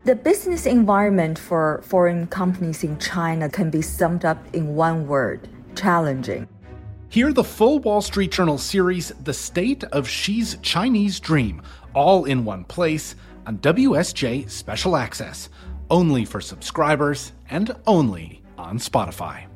The business environment for foreign companies in China can be summed up in one word: challenging. Hear the full Wall Street Journal series, The State of Xi's Chinese Dream, all in one place on WSJ Special Access, only for subscribers and only on Spotify.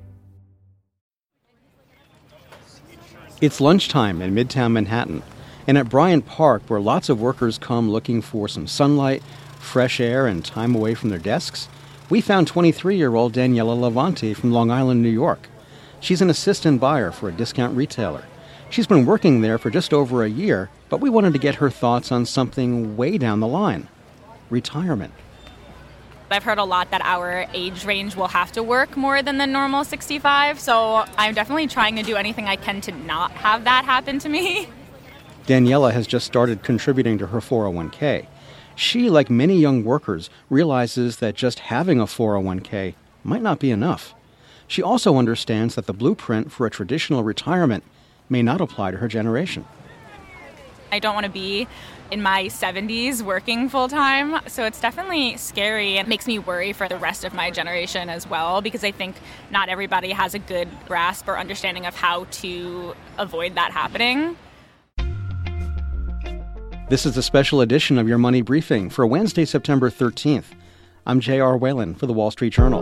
It's lunchtime in Midtown Manhattan, and at Bryant Park, where lots of workers come looking for some sunlight, fresh air, and time away from their desks, we found 23-year-old Daniela Levante from Long Island, New York. She's an assistant buyer for a discount retailer. She's been working there for just over a year, but we wanted to get her thoughts on something way down the line: retirement. I've heard a lot that our age range will have to work more than the normal 65, so I'm definitely trying to do anything I can to not have that happen to me. Daniela has just started contributing to her 401k. She, like many young workers, realizes that just having a 401k might not be enough. She also understands that the blueprint for a traditional retirement may not apply to her generation. I don't want to be in my 70s working full-time, so it's definitely scary and makes me worry for the rest of my generation as well, because I think not everybody has a good grasp or understanding of how to avoid that happening. This is a special edition of Your Money Briefing for Wednesday, September 13th. I'm J.R. Whalen for The Wall Street Journal.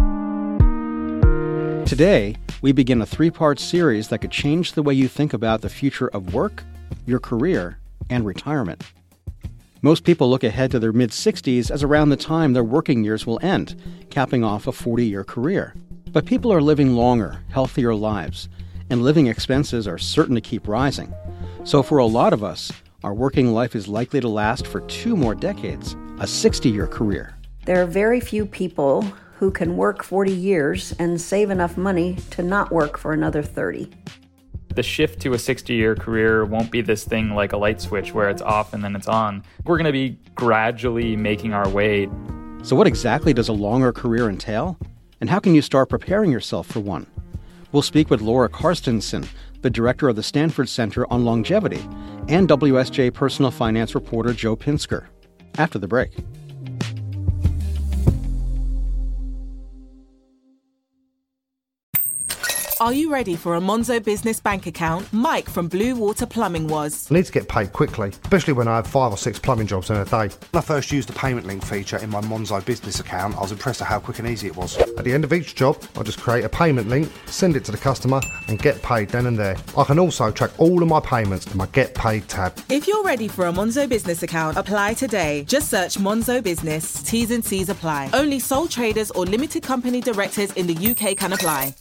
Today, we begin a three-part series that could change the way you think about the future of work, your career, and retirement. Most people look ahead to their mid-60s as around the time their working years will end, capping off a 40-year career. But people are living longer, healthier lives, and living expenses are certain to keep rising. So for a lot of us, our working life is likely to last for 2 more decades, a 60-year career. There are very few people who can work 40 years and save enough money to not work for another 30. The shift to a 60-year career won't be this thing like a light switch where it's off and then it's on. We're going to be gradually making our way. So what exactly does a longer career entail? And how can you start preparing yourself for one? We'll speak with Laura Carstensen, the director of the Stanford Center on Longevity, and WSJ personal finance reporter Joe Pinsker, after the break. Are you ready for a Monzo business bank account? Mike from Blue Water Plumbing was. I need to get paid quickly, especially when I have 5 or 6 plumbing jobs in a day. When I first used the payment link feature in my Monzo business account, I was impressed at how quick and easy it was. At the end of each job, I just create a payment link, send it to the customer, and get paid then and there. I can also track all of my payments in my Get Paid tab. If you're ready for a Monzo business account, apply today. Just search Monzo Business. T's and C's apply. Only sole traders or limited company directors in the UK can apply.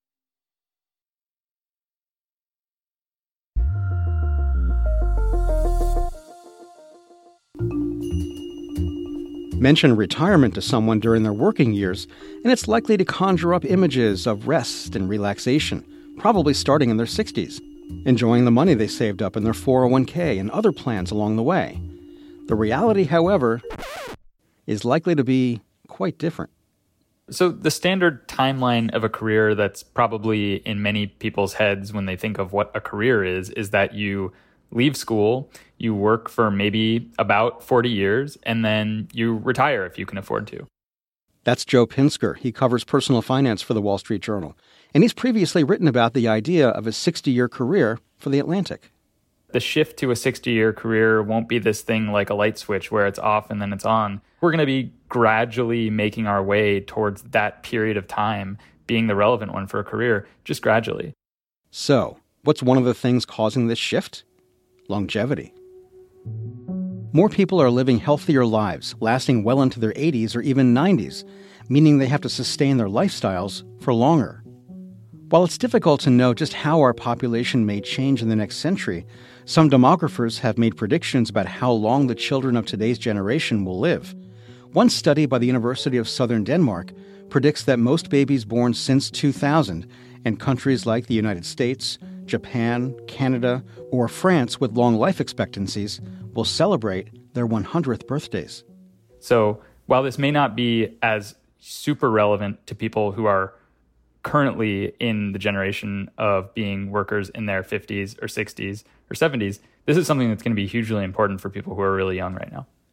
Mention retirement to someone during their working years, and it's likely to conjure up images of rest and relaxation, probably starting in their 60s, enjoying the money they saved up in their 401k and other plans along the way. The reality, however, is likely to be quite different. So the standard timeline of a career that's probably in many people's heads when they think of what a career is that you leave school, you work for maybe about 40 years, and then you retire if you can afford to. That's Joe Pinsker. He covers personal finance for The Wall Street Journal. And he's previously written about the idea of a 60-year career for The Atlantic. The shift to a 60-year career won't be this thing like a light switch where it's off and then it's on. We're going to be gradually making our way towards that period of time being the relevant one for a career, just gradually. So, what's one of the things causing this shift? Longevity. More people are living healthier lives, lasting well into their 80s or even 90s, meaning they have to sustain their lifestyles for longer. While it's difficult to know just how our population may change in the next century, some demographers have made predictions about how long the children of today's generation will live. One study by the University of Southern Denmark predicts that most babies born since 2000 in countries like the United States, Japan, Canada, or France with long life expectancies will celebrate their 100th birthdays. So while this may not be as super relevant to people who are currently in the generation of being workers in their 50s or 60s or 70s, this is something that's going to be hugely important for people who are really young right now.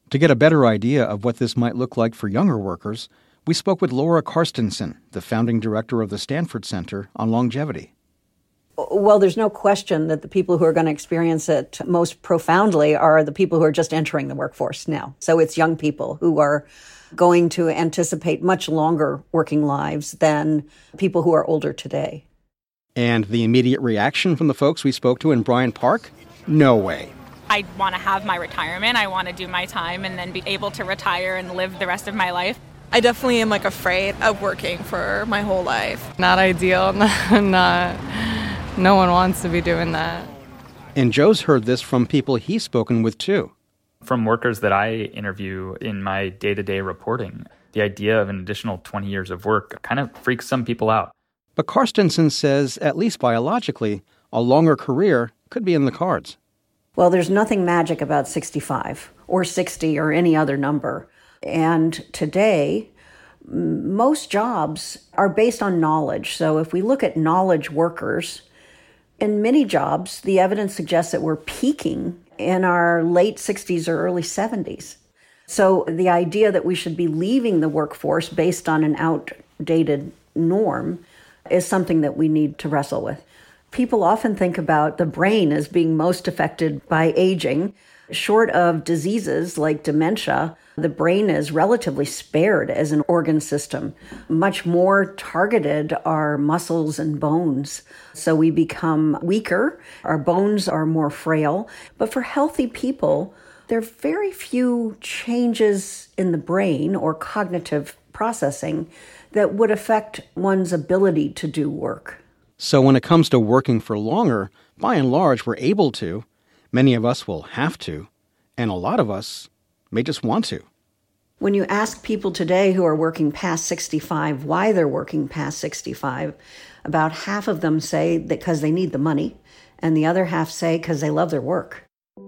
To get a better idea of what this might look like for younger workers, we spoke with Laura Carstensen, the founding director of the Stanford Center on Longevity. Well, there's no question that the people who are going to experience it most profoundly are the people who are just entering the workforce now. So it's young people who are going to anticipate much longer working lives than people who are older today. And the immediate reaction from the folks we spoke to in Bryant Park? No way. I want to have my retirement. I want to do my time and then be able to retire and live the rest of my life. I definitely am afraid of working for my whole life. Not ideal. No one wants to be doing that. And Joe's heard this from people he's spoken with too. From workers that I interview in my day-to-day reporting, the idea of an additional 20 years of work kind of freaks some people out. But Carstensen says, at least biologically, a longer career could be in the cards. Well, there's nothing magic about 65 or 60 or any other number. And today, most jobs are based on knowledge. So if we look at knowledge workers, in many jobs, the evidence suggests that we're peaking in our late 60s or early 70s. So the idea that we should be leaving the workforce based on an outdated norm is something that we need to wrestle with. People often think about the brain as being most affected by aging. Short of diseases like dementia, the brain is relatively spared as an organ system. Much more targeted are muscles and bones. So we become weaker, our bones are more frail. But for healthy people, there are very few changes in the brain or cognitive processing that would affect one's ability to do work. So when it comes to working for longer, by and large, we're able to. Many of us will have to, and a lot of us may just want to. When you ask people today who are working past 65 why they're working past 65, about half of them say that because they need the money, and the other half say because they love their work.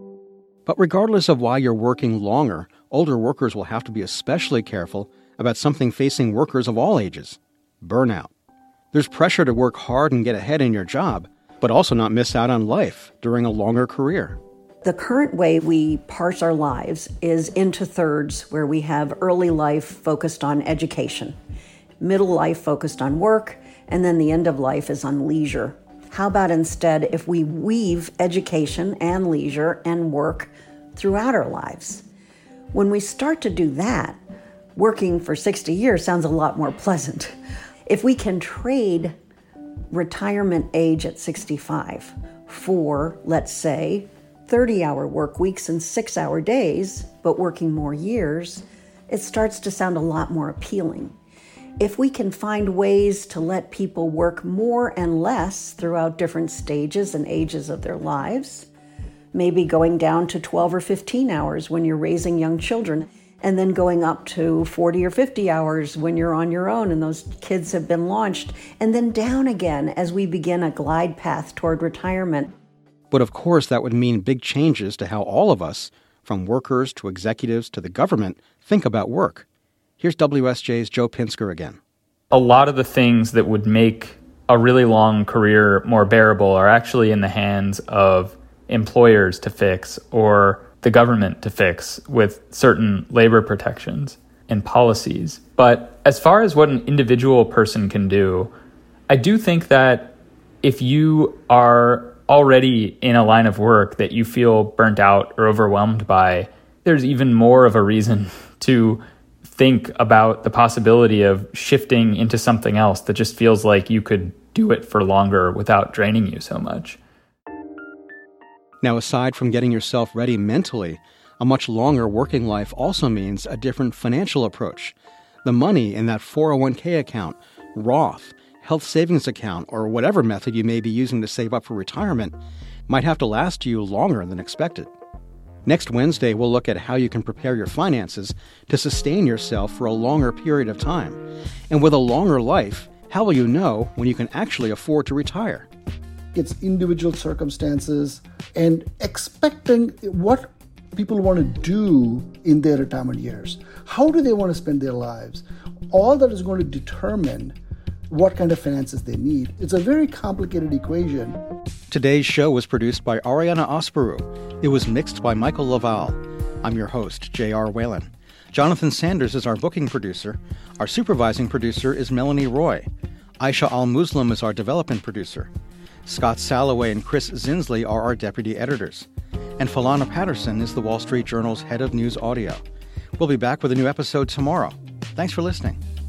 But regardless of why you're working longer, older workers will have to be especially careful about something facing workers of all ages: burnout. There's pressure to work hard and get ahead in your job, but also not miss out on life during a longer career. The current way we parse our lives is into thirds, where we have early life focused on education, middle life focused on work, and then the end of life is on leisure. How about instead if we weave education and leisure and work throughout our lives? When we start to do that, working for 60 years sounds a lot more pleasant. If we can trade retirement age at 65 for, let's say, 30-hour work weeks and 6-hour days, but working more years, it starts to sound a lot more appealing. If we can find ways to let people work more and less throughout different stages and ages of their lives, maybe going down to 12 or 15 hours when you're raising young children, and then going up to 40 or 50 hours when you're on your own and those kids have been launched, and then down again as we begin a glide path toward retirement. But of course, that would mean big changes to how all of us, from workers to executives to the government, think about work. Here's WSJ's Joe Pinsker again. A lot of the things that would make a really long career more bearable are actually in the hands of employers to fix or the government to fix with certain labor protections and policies. But as far as what an individual person can do, I do think that if you are already in a line of work that you feel burnt out or overwhelmed by, there's even more of a reason to think about the possibility of shifting into something else that just feels like you could do it for longer without draining you so much. Now, aside from getting yourself ready mentally, a much longer working life also means a different financial approach. The money in that 401k account, Roth, health savings account, or whatever method you may be using to save up for retirement might have to last you longer than expected. Next Wednesday, we'll look at how you can prepare your finances to sustain yourself for a longer period of time. And with a longer life, how will you know when you can actually afford to retire? It's individual circumstances and expecting what people want to do in their retirement years. How do they want to spend their lives? All that is going to determine what kind of finances they need. It's a very complicated equation. Today's show was produced by Ariana Asparu. It was mixed by Michael Laval. I'm your host, J.R. Whalen. Jonathan Sanders is our booking producer. Our supervising producer is Melanie Roy. Aisha Al-Muslim is our development producer. Scott Salloway and Chris Zinsley are our deputy editors. And Philana Patterson is the Wall Street Journal's head of news audio. We'll be back with a new episode tomorrow. Thanks for listening.